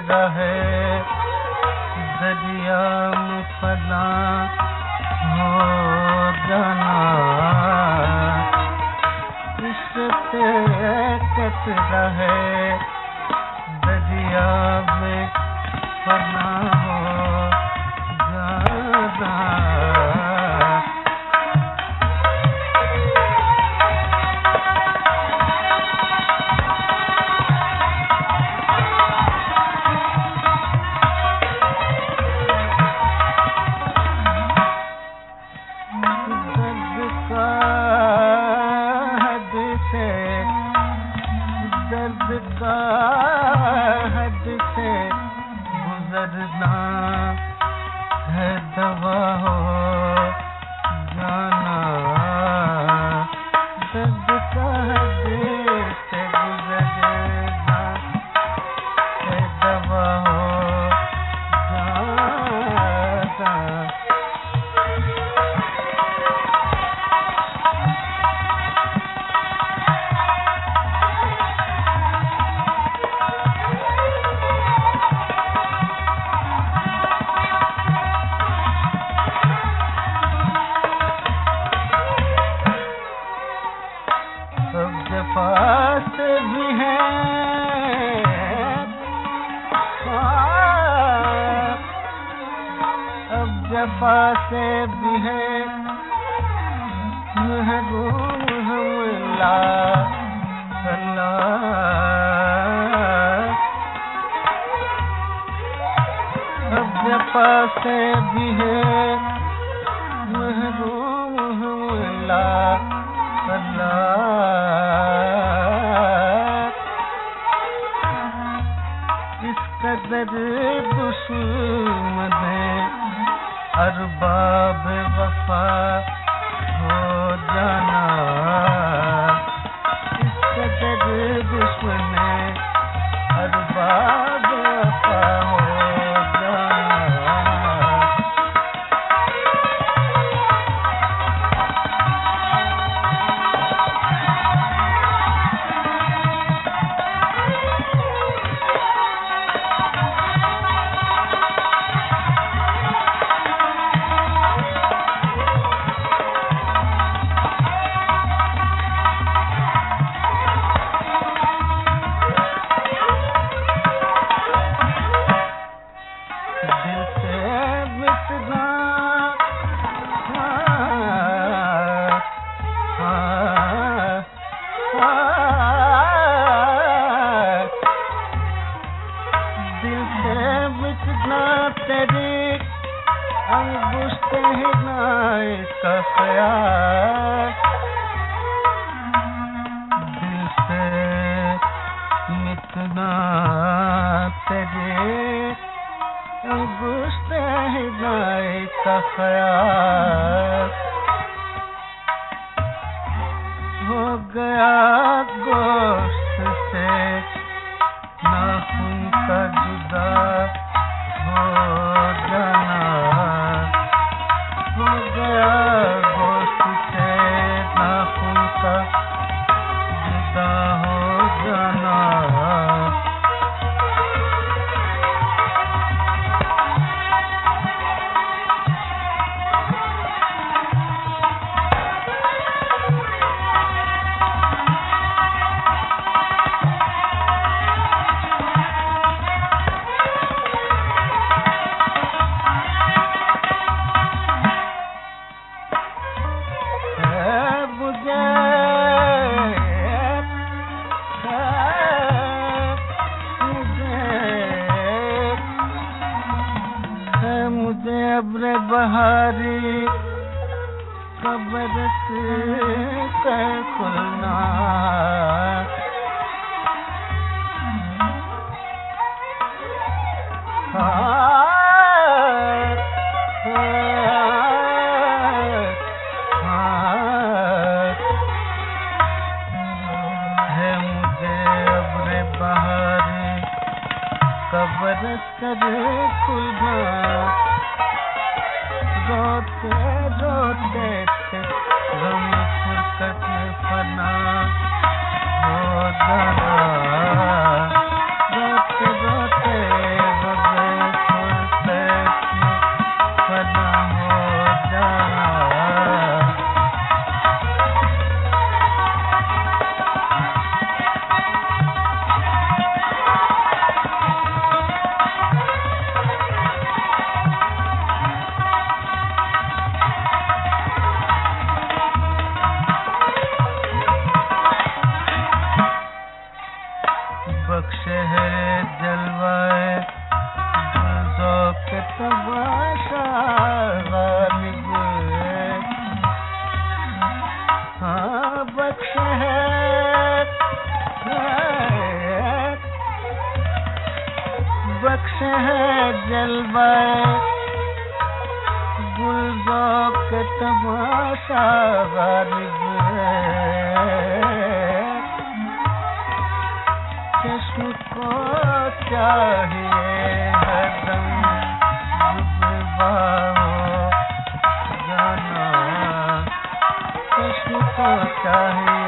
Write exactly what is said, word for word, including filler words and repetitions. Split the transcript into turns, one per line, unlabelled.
रहे दरिया में फना हो जाना, इससे कट रहे दरिया में फना हो जाना। दर्द का हद से गुजरना है दवा हो जाना, दर्द का हद से गुजरना है दवा हो जाना। जफा से भी है अब जफा से भी है महबूब अल्लाह अब जफा से भी है महबूब अल्लाह इस कदर दुश्मन अरबाब वफा हो जाना, इस कदर दुश्मन अरबाब वफा हो दिल से मिटना तेरी अंगुष्ठ हिदाए का ख्याल, दिल से मिटना तेरी अंगुष्ठ हिदाए का ख्याल हो गया गोश्त से नाखून का जुदा हो जाना, हो गया गोश्त से नाखून का जुदा हो जाना। मुझे अब्र बहारी कब्र से खुलना, है मुझे अब्र बहारी कब्र से खुलना। रोते रोते थे गम फुर्सत में फना हो जाना, रोते रोते शागारिब चश्म को चाहिए हरदम जुबा हो जाना, चश्म को चाहिए